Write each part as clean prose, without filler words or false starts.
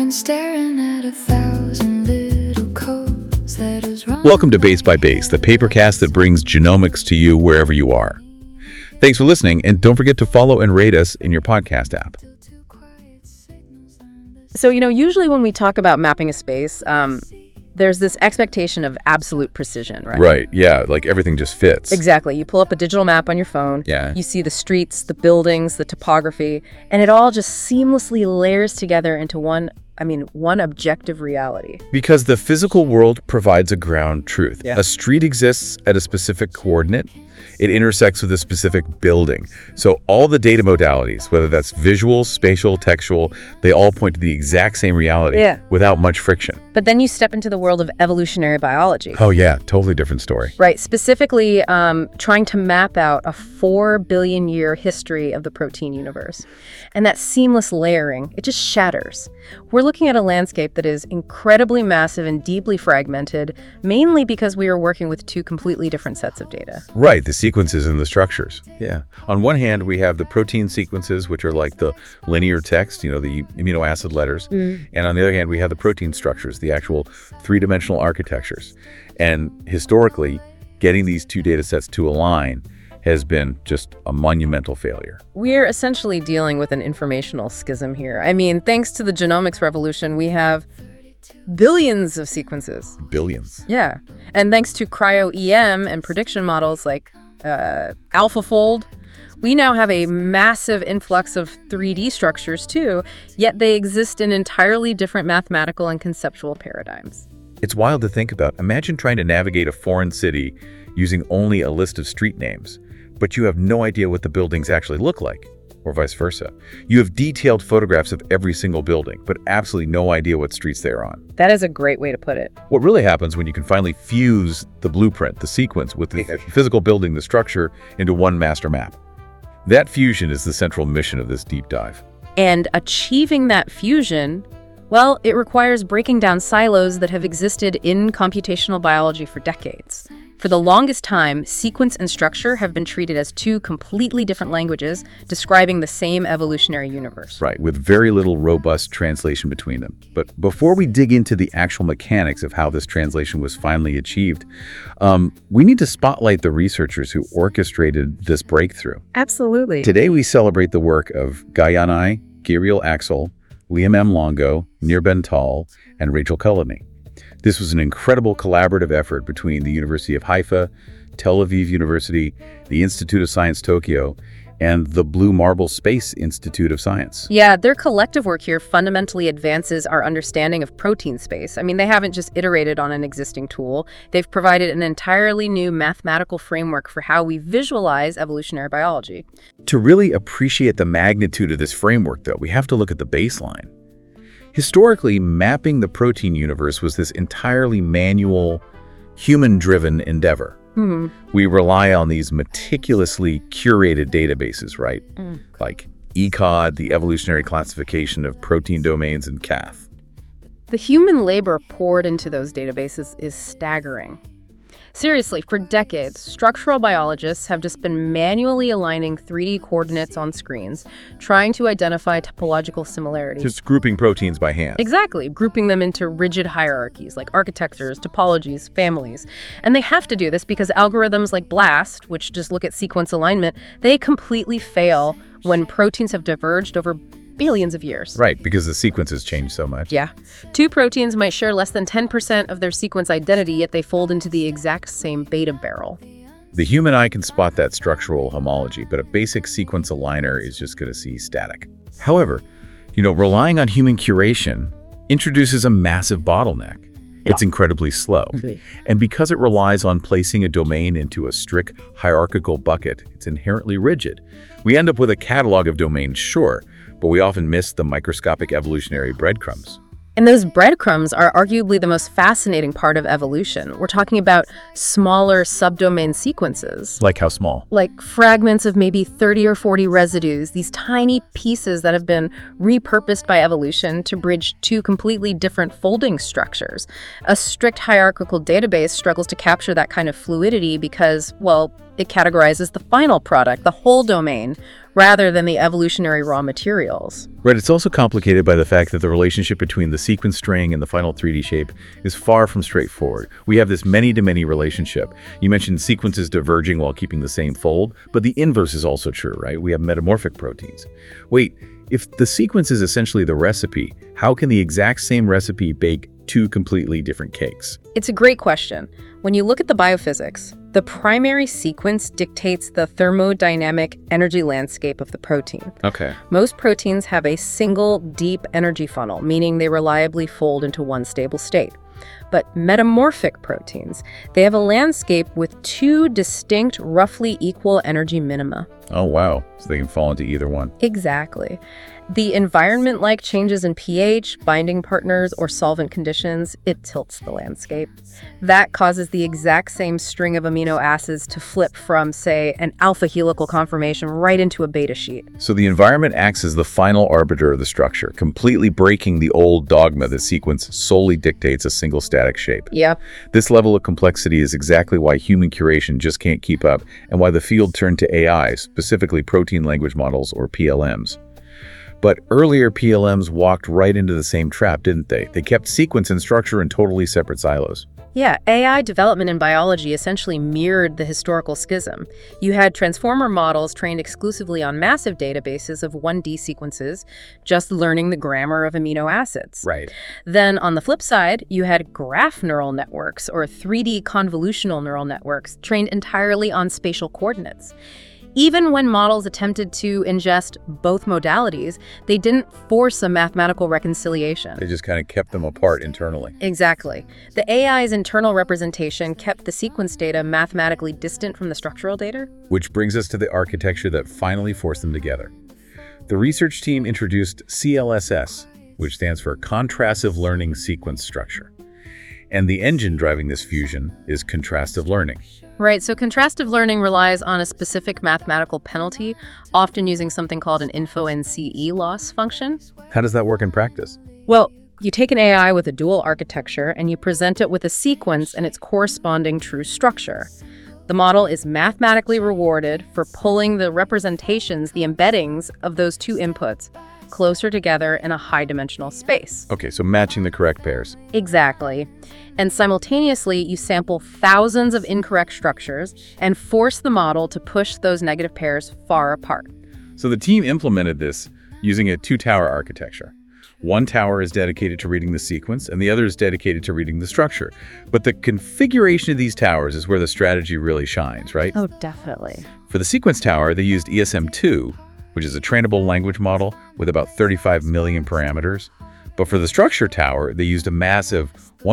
been staring at 1,000 little codes that is wrong. Welcome to Base by Base, the papercast that brings genomics to you wherever you are. Thanks for listening, and don't forget to follow and rate us in your podcast app. So, usually when we talk about mapping a space, there's this expectation of absolute precision, right? Right, yeah, like everything just fits. Exactly. You pull up a digital map on your phone. Yeah. You see the streets, the buildings, the topography, and it all just seamlessly layers together into one objective reality. Because the physical world provides a ground truth. Yeah. A street exists at a specific coordinate. It intersects with a specific building. So all the data modalities, whether that's visual, spatial, textual, they all point to the exact same reality without much friction. But then you step into the world of evolutionary biology. Oh yeah, totally different story. Right, specifically trying to map out a 4 billion year history of the protein universe. And that seamless layering, it just shatters. We're looking at a landscape that is incredibly massive and deeply fragmented, mainly because we are working with two completely different sets of data. Right, the sequences and the structures. Yeah. On one hand, we have the protein sequences, which are like the linear text, the amino acid letters. And on the other hand, we have the protein structures, the actual three-dimensional architectures. And historically, getting these two data sets to align has been just a monumental failure. We're essentially dealing with an informational schism here. Thanks to the genomics revolution, we have billions of sequences. Billions. Yeah. And thanks to cryo-EM and prediction models like AlphaFold, we now have a massive influx of 3D structures too, yet they exist in entirely different mathematical and conceptual paradigms. It's wild to think about. Imagine trying to navigate a foreign city using only a list of street names, but you have no idea what the buildings actually look like, or vice versa. You have detailed photographs of every single building, but absolutely no idea what streets they're on. That is a great way to put it. What really happens when you can finally fuse the blueprint, the sequence, with the physical building, the structure, into one master map. That fusion is the central mission of this deep dive. And achieving that fusion, well, it requires breaking down silos that have existed in computational biology for decades. For the longest time, sequence and structure have been treated as two completely different languages describing the same evolutionary universe. Right, with very little robust translation between them. But before we dig into the actual mechanics of how this translation was finally achieved, we need to spotlight the researchers who orchestrated this breakthrough. Absolutely. Today we celebrate the work of Gayanai, Giriel Axel, Liam M. Longo, Nirben Tal, and Rachel Cullinane. This was an incredible collaborative effort between the University of Haifa, Tel Aviv University, the Institute of Science Tokyo, and the Blue Marble Space Institute of Science. Yeah, their collective work here fundamentally advances our understanding of protein space. They haven't just iterated on an existing tool. They've provided an entirely new mathematical framework for how we visualize evolutionary biology. To really appreciate the magnitude of this framework, though, we have to look at the baseline. Historically, mapping the protein universe was this entirely manual, human-driven endeavor. We rely on these meticulously curated databases, right? Like ECOD, the evolutionary classification of protein domains, and CATH. The human labor poured into those databases is staggering. Seriously, for decades, structural biologists have just been manually aligning 3D coordinates on screens, trying to identify topological similarities. Just grouping proteins by hand. Exactly, grouping them into rigid hierarchies like architectures, topologies, families. And they have to do this because algorithms like BLAST, which just look at sequence alignment, they completely fail when proteins have diverged over billions of years. Right, because the sequences change so much. Yeah. Two proteins might share less than 10% of their sequence identity, yet they fold into the exact same beta barrel. The human eye can spot that structural homology, but a basic sequence aligner is just going to see static. However, relying on human curation introduces a massive bottleneck. It's incredibly slow. And because it relies on placing a domain into a strict hierarchical bucket, it's inherently rigid. We end up with a catalog of domains, sure, but we often miss the microscopic evolutionary breadcrumbs. And those breadcrumbs are arguably the most fascinating part of evolution. We're talking about smaller subdomain sequences. Like how small? Like fragments of maybe 30 or 40 residues, these tiny pieces that have been repurposed by evolution to bridge two completely different folding structures. A strict hierarchical database struggles to capture that kind of fluidity because, well, it categorizes the final product, the whole domain, rather than the evolutionary raw materials. Right, it's also complicated by the fact that the relationship between the sequence string and the final 3D shape is far from straightforward. We have this many-to-many relationship. You mentioned sequences diverging while keeping the same fold, but the inverse is also true, right? We have metamorphic proteins. Wait, if the sequence is essentially the recipe, how can the exact same recipe bake two completely different cakes? It's a great question. When you look at the biophysics, the primary sequence dictates the thermodynamic energy landscape of the protein. Okay. Most proteins have a single deep energy funnel, meaning they reliably fold into one stable state. But metamorphic proteins, they have a landscape with two distinct, roughly equal energy minima. Oh, wow. So they can fall into either one. Exactly. The environment, like changes in pH, binding partners, or solvent conditions, it tilts the landscape. That causes the exact same string of amino acids to flip from, say, an alpha helical conformation right into a beta sheet. So the environment acts as the final arbiter of the structure, completely breaking the old dogma that sequence solely dictates a single static shape. Yep. This level of complexity is exactly why human curation just can't keep up, and why the field turned to AI, specifically protein language models, or PLMs. But earlier PLMs walked right into the same trap, didn't they? They kept sequence and structure in totally separate silos. Yeah, AI development in biology essentially mirrored the historical schism. You had transformer models trained exclusively on massive databases of 1D sequences, just learning the grammar of amino acids. Right. Then on the flip side, you had graph neural networks, or 3D convolutional neural networks, trained entirely on spatial coordinates. Even when models attempted to ingest both modalities, they didn't force a mathematical reconciliation. They just kind of kept them apart internally. Exactly. The AI's internal representation kept the sequence data mathematically distant from the structural data. Which brings us to the architecture that finally forced them together. The research team introduced CLSS, which stands for Contrastive Learning Sequence Structure. And the engine driving this fusion is contrastive learning. Right, so contrastive learning relies on a specific mathematical penalty, often using something called an InfoNCE loss function. How does that work in practice? Well, you take an AI with a dual architecture and you present it with a sequence and its corresponding true structure. The model is mathematically rewarded for pulling the representations, the embeddings of those two inputs, closer together in a high-dimensional space. Okay, so matching the correct pairs. Exactly. And simultaneously, you sample thousands of incorrect structures and force the model to push those negative pairs far apart. So the team implemented this using a two-tower architecture. One tower is dedicated to reading the sequence, and the other is dedicated to reading the structure. But the configuration of these towers is where the strategy really shines, right? Oh, definitely. For the sequence tower, they used ESM2, which is a trainable language model with about 35 million parameters. But for the structure tower, they used a massive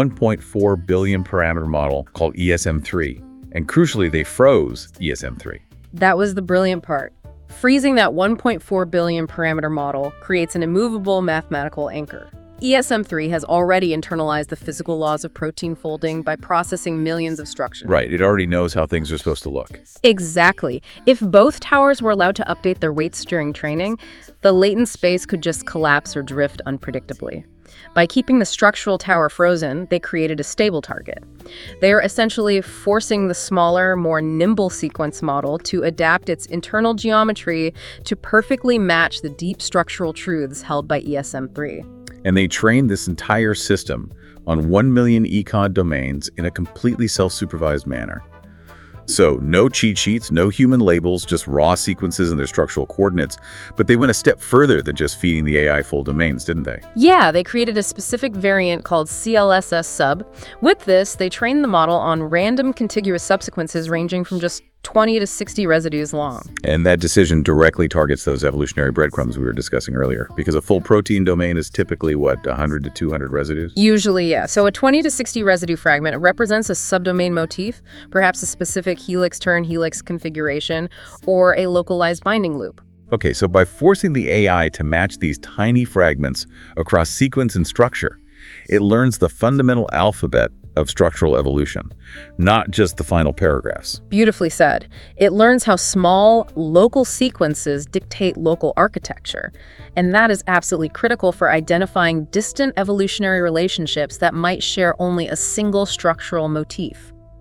1.4 billion parameter model called ESM3. And crucially, they froze ESM3. That was the brilliant part. Freezing that 1.4 billion parameter model creates an immovable mathematical anchor. ESM3 has already internalized the physical laws of protein folding by processing millions of structures. Right, it already knows how things are supposed to look. Exactly. If both towers were allowed to update their weights during training, the latent space could just collapse or drift unpredictably. By keeping the structural tower frozen, they created a stable target. They are essentially forcing the smaller, more nimble sequence model to adapt its internal geometry to perfectly match the deep structural truths held by ESM3. And they trained this entire system on 1 million ECOD domains in a completely self-supervised manner. So no cheat sheets, no human labels, just raw sequences and their structural coordinates. But they went a step further than just feeding the AI full domains, didn't they? Yeah, they created a specific variant called CLSS sub. With this, they trained the model on random contiguous subsequences ranging from just 20 to 60 residues long. And that decision directly targets those evolutionary breadcrumbs we were discussing earlier, because a full protein domain is typically, 100 to 200 residues? Usually, yeah. So a 20 to 60 residue fragment represents a subdomain motif, perhaps a specific helix-turn helix configuration, or a localized binding loop. Okay, so by forcing the AI to match these tiny fragments across sequence and structure, it learns the fundamental alphabet of structural evolution, not just the final paragraphs. Beautifully said. It learns how small, local sequences dictate local architecture. And that is absolutely critical for identifying distant evolutionary relationships that might share only a single structural motif.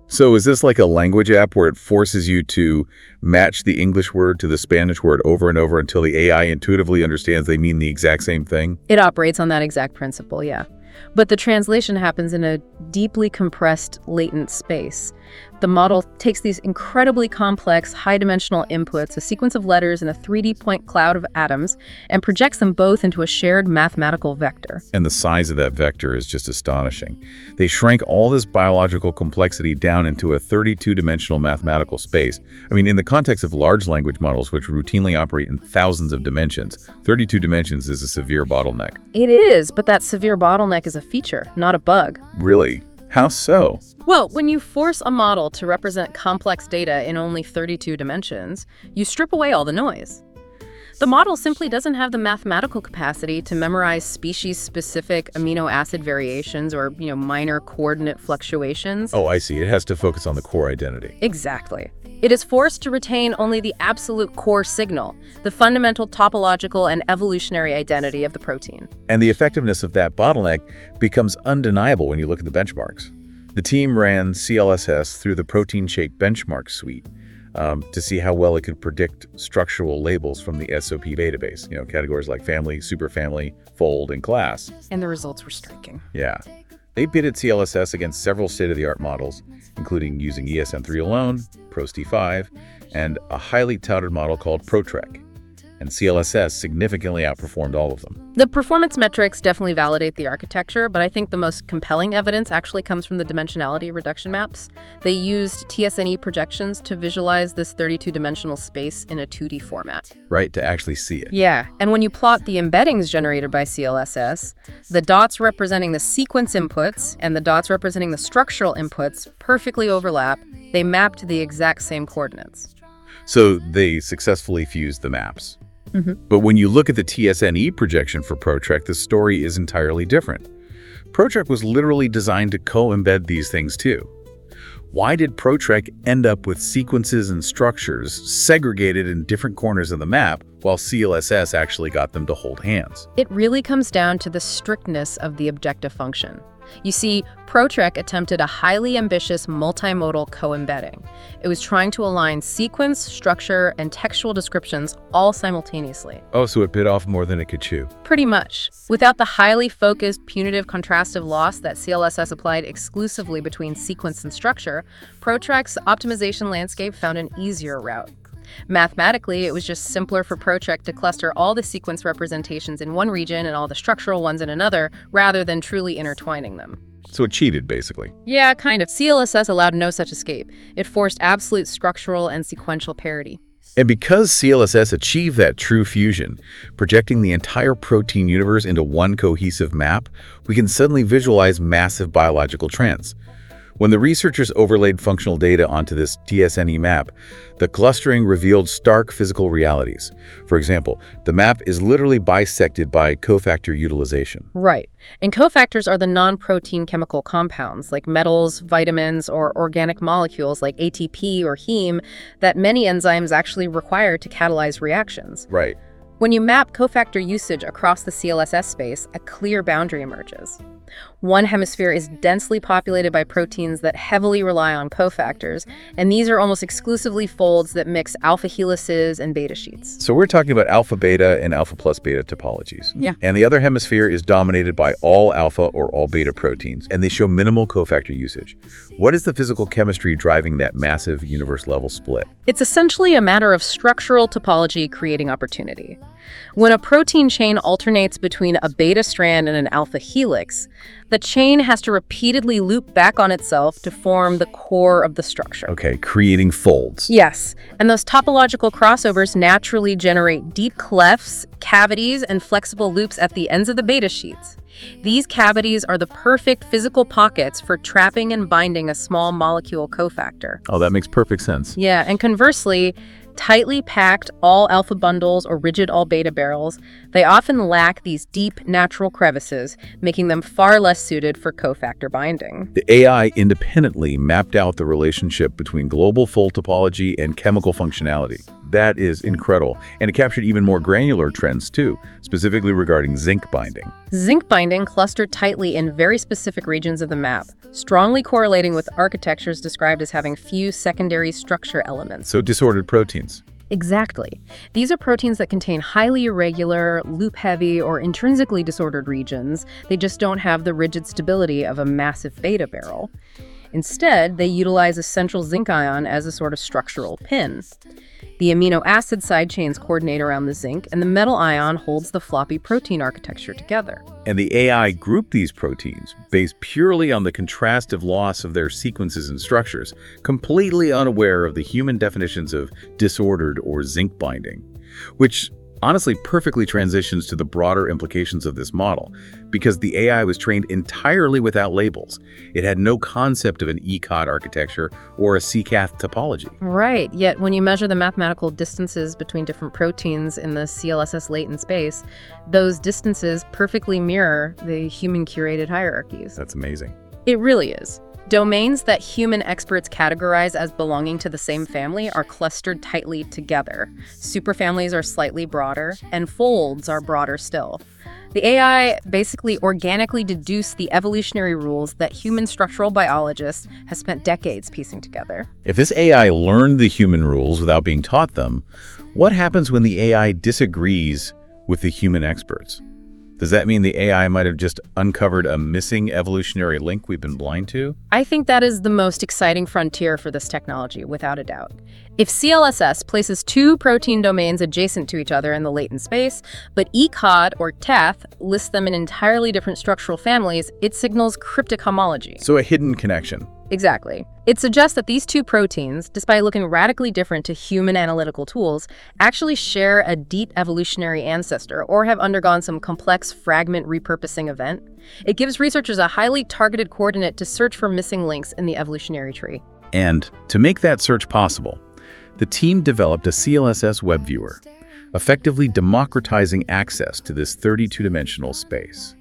So is this like a language app where it forces you to match the English word to the Spanish word over and over until the AI intuitively understands they mean the exact same thing? It operates on that exact principle, yeah. But the translation happens in a deeply compressed, latent space. The model takes these incredibly complex, high-dimensional inputs, a sequence of letters and a 3D point cloud of atoms, and projects them both into a shared mathematical vector. And the size of that vector is just astonishing. They shrank all this biological complexity down into a 32-dimensional mathematical space. I mean, in the context of large language models, which routinely operate in thousands of dimensions, 32 dimensions is a severe bottleneck. It is, but that severe bottleneck is a feature, not a bug. Really? How so? Well, when you force a model to represent complex data in only 32 dimensions, you strip away all the noise. The model simply doesn't have the mathematical capacity to memorize species-specific amino acid variations or, minor coordinate fluctuations. Oh, I see. It has to focus on the core identity. Exactly. It is forced to retain only the absolute core signal, the fundamental topological and evolutionary identity of the protein. And the effectiveness of that bottleneck becomes undeniable when you look at the benchmarks. The team ran CLSS through the ProteinShake benchmark suite to see how well it could predict structural labels from the SOP database, categories like family, superfamily, fold, and class. And the results were striking. Yeah. They pitted CLSS against several state-of-the-art models, including using ESM3 alone, ProST5, and a highly touted model called ProTrek. And CLSS significantly outperformed all of them. The performance metrics definitely validate the architecture, but I think the most compelling evidence actually comes from the dimensionality reduction maps. They used TSNE projections to visualize this 32-dimensional space in a 2D format. Right, to actually see it. Yeah, and when you plot the embeddings generated by CLSS, the dots representing the sequence inputs and the dots representing the structural inputs perfectly overlap. They map to the exact same coordinates. So they successfully fused the maps. Mm-hmm. But when you look at the TSNE projection for ProTrek, the story is entirely different. ProTrek was literally designed to co-embed these things too. Why did ProTrek end up with sequences and structures segregated in different corners of the map, while CLSS actually got them to hold hands? It really comes down to the strictness of the objective function. You see, ProTrek attempted a highly ambitious multimodal co-embedding. It was trying to align sequence, structure, and textual descriptions all simultaneously. Oh, so it bit off more than it could chew. Pretty much. Without the highly focused, punitive contrastive loss that CLSS applied exclusively between sequence and structure, ProTrek's optimization landscape found an easier route. Mathematically, it was just simpler for ProTrek to cluster all the sequence representations in one region and all the structural ones in another, rather than truly intertwining them. So it cheated, basically. Yeah, kind of. CLSS allowed no such escape. It forced absolute structural and sequential parity. And because CLSS achieved that true fusion, projecting the entire protein universe into one cohesive map, we can suddenly visualize massive biological trends. When the researchers overlaid functional data onto this TSNE map, the clustering revealed stark physical realities. For example, the map is literally bisected by cofactor utilization. Right. And cofactors are the non-protein chemical compounds like metals, vitamins, or organic molecules like ATP or heme that many enzymes actually require to catalyze reactions. Right. When you map cofactor usage across the CLSS space, a clear boundary emerges. One hemisphere is densely populated by proteins that heavily rely on cofactors, and these are almost exclusively folds that mix alpha helices and beta sheets. So we're talking about alpha beta and alpha plus beta topologies. Yeah. And the other hemisphere is dominated by all alpha or all beta proteins, and they show minimal cofactor usage. What is the physical chemistry driving that massive universe-level split? It's essentially a matter of structural topology creating opportunity. When a protein chain alternates between a beta strand and an alpha helix, the chain has to repeatedly loop back on itself to form the core of the structure. Okay, creating folds. Yes, and those topological crossovers naturally generate deep clefts, cavities, and flexible loops at the ends of the beta sheets. These cavities are the perfect physical pockets for trapping and binding a small molecule cofactor. Oh, that makes perfect sense. Yeah, and conversely, tightly packed all alpha bundles or rigid all beta barrels, they often lack these deep natural crevices, making them far less suited for cofactor binding. The AI independently mapped out the relationship between global fold topology and chemical functionality. That is incredible. And it captured even more granular trends too, specifically regarding zinc binding. Zinc binding clustered tightly in very specific regions of the map, strongly correlating with architectures described as having few secondary structure elements. So disordered proteins. Exactly. These are proteins that contain highly irregular, loop-heavy, or intrinsically disordered regions. They just don't have the rigid stability of a massive beta barrel. Instead, they utilize a central zinc ion as a sort of structural pin. The amino acid side chains coordinate around the zinc, and the metal ion holds the floppy protein architecture together. And the AI grouped these proteins based purely on the contrastive loss of their sequences and structures, completely unaware of the human definitions of disordered or zinc binding, which honestly perfectly transitions to the broader implications of this model, because the AI was trained entirely without labels. It had no concept of an ECOD architecture or a CCath topology. Right, yet when you measure the mathematical distances between different proteins in the CLSS latent space, those distances perfectly mirror the human-curated hierarchies. That's amazing. It really is. Domains that human experts categorize as belonging to the same family are clustered tightly together. Superfamilies are slightly broader, and folds are broader still. The AI basically organically deduced the evolutionary rules that human structural biologists have spent decades piecing together. If this AI learned the human rules without being taught them, what happens when the AI disagrees with the human experts? Does that mean the AI might have just uncovered a missing evolutionary link we've been blind to? I think that is the most exciting frontier for this technology, without a doubt. If CLSS places two protein domains adjacent to each other in the latent space, but ECOD or TETH lists them in entirely different structural families, it signals cryptic homology. So a hidden connection. Exactly. It suggests that these two proteins, despite looking radically different to human analytical tools, actually share a deep evolutionary ancestor or have undergone some complex fragment repurposing event. It gives researchers a highly targeted coordinate to search for missing links in the evolutionary tree. And to make that search possible, the team developed a CLSS web viewer, effectively democratizing access to this 32-dimensional space.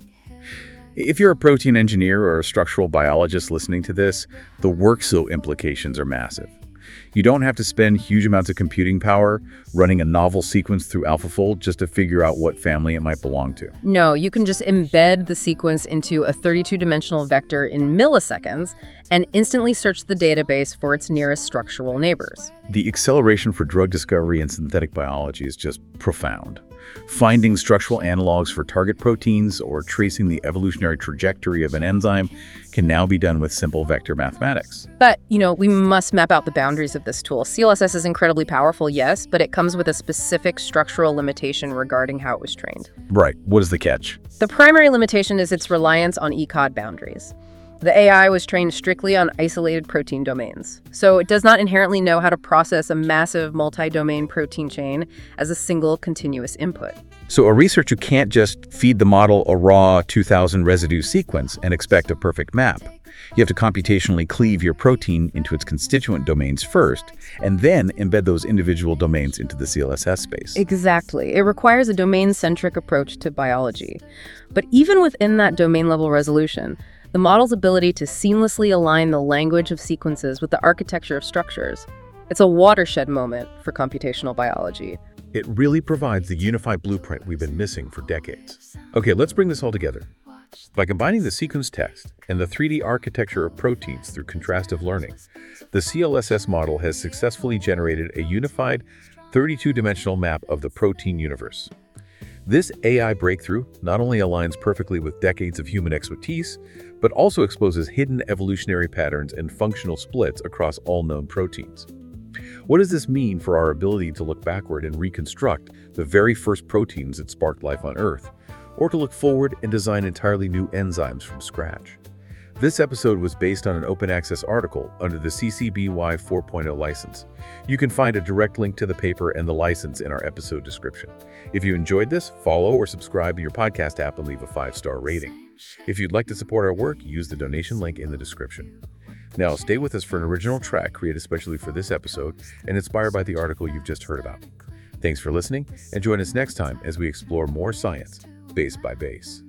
If you're a protein engineer or a structural biologist listening to this, the workflow implications are massive. You don't have to spend huge amounts of computing power running a novel sequence through AlphaFold just to figure out what family it might belong to. No, you can just embed the sequence into a 32-dimensional vector in milliseconds and instantly search the database for its nearest structural neighbors. The acceleration for drug discovery and synthetic biology is just profound. Finding structural analogs for target proteins or tracing the evolutionary trajectory of an enzyme can now be done with simple vector mathematics. But, we must map out the boundaries of this tool. CLSS is incredibly powerful, yes, but it comes with a specific structural limitation regarding how it was trained. Right. What is the catch? The primary limitation is its reliance on ECOD boundaries. The AI was trained strictly on isolated protein domains, so it does not inherently know how to process a massive multi-domain protein chain as a single continuous input. So a researcher can't just feed the model a raw 2000 residue sequence and expect a perfect map. You have to computationally cleave your protein into its constituent domains first, and then embed those individual domains into the CLSS space. Exactly. It requires a domain-centric approach to biology. But even within that domain-level resolution, the model's ability to seamlessly align the language of sequences with the architecture of structures, it's a watershed moment for computational biology. It really provides the unified blueprint we've been missing for decades. Okay, let's bring this all together. By combining the sequence text and the 3D architecture of proteins through contrastive learning, the CLSS model has successfully generated a unified 32-dimensional map of the protein universe. This AI breakthrough not only aligns perfectly with decades of human expertise, but also exposes hidden evolutionary patterns and functional splits across all known proteins. What does this mean for our ability to look backward and reconstruct the very first proteins that sparked life on Earth, or to look forward and design entirely new enzymes from scratch? This episode was based on an open access article under the CC BY 4.0 license. You can find a direct link to the paper and the license in our episode description. If you enjoyed this, follow or subscribe in your podcast app and leave a 5-star rating. If you'd like to support our work, use the donation link in the description. Now, stay with us for an original track created especially for this episode and inspired by the article you've just heard about. Thanks for listening, and join us next time as we explore more science, base by base.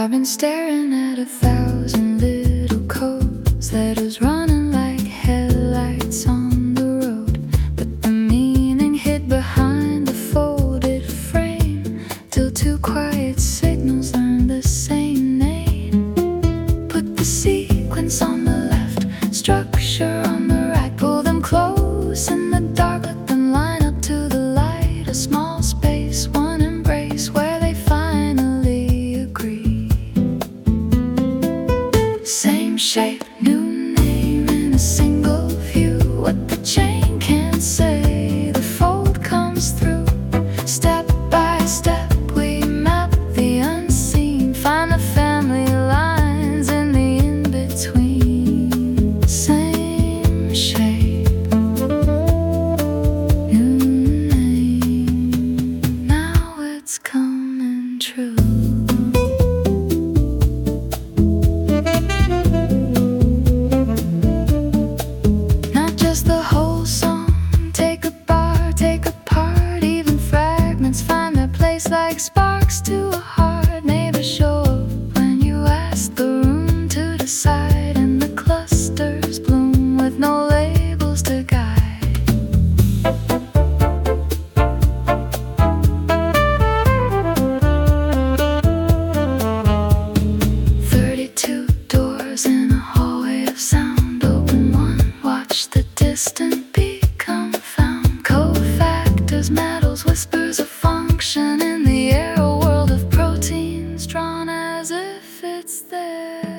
I've been staring at 1,000 little codes, letters running like headlights on the road, but the meaning hid behind the folded frame, till two quiet signals learned the same name. Put the sequence on the left, structure on the right, pull them close in the dark, let them line up to the light. A small space, one embrace, where they finally agree. Same shape, new name in a single view. What the chain can't say, the fold comes through. Step by step we map the unseen, find the family lines in the in-between. Same shape, new name, now it's coming true. Not just the whole song, take a bar, take apart, even fragments find their place like sparks to a heart. Neighbors show up when you ask the room to decide, and the clusters bloom with no labels to guide. 32 doors in a hallway of sound. Open one, watch the distant become found. Cofactors, metals, whispers of function in the air. A world of proteins drawn as if it's there.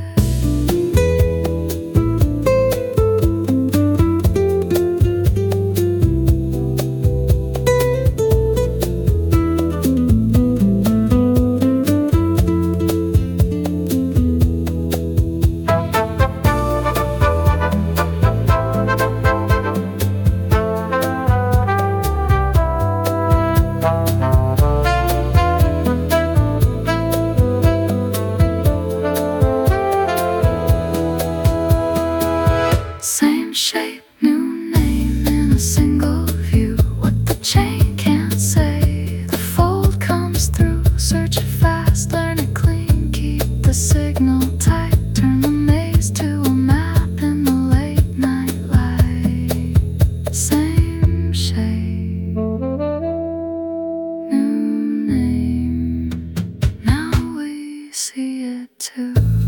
Same shape, new name in a single view. What the chain can't say, the fold comes through. Search it fast, learn it clean, keep the signal tight. Turn the maze to a map in the late night light. Same shape, new name, now we see it too.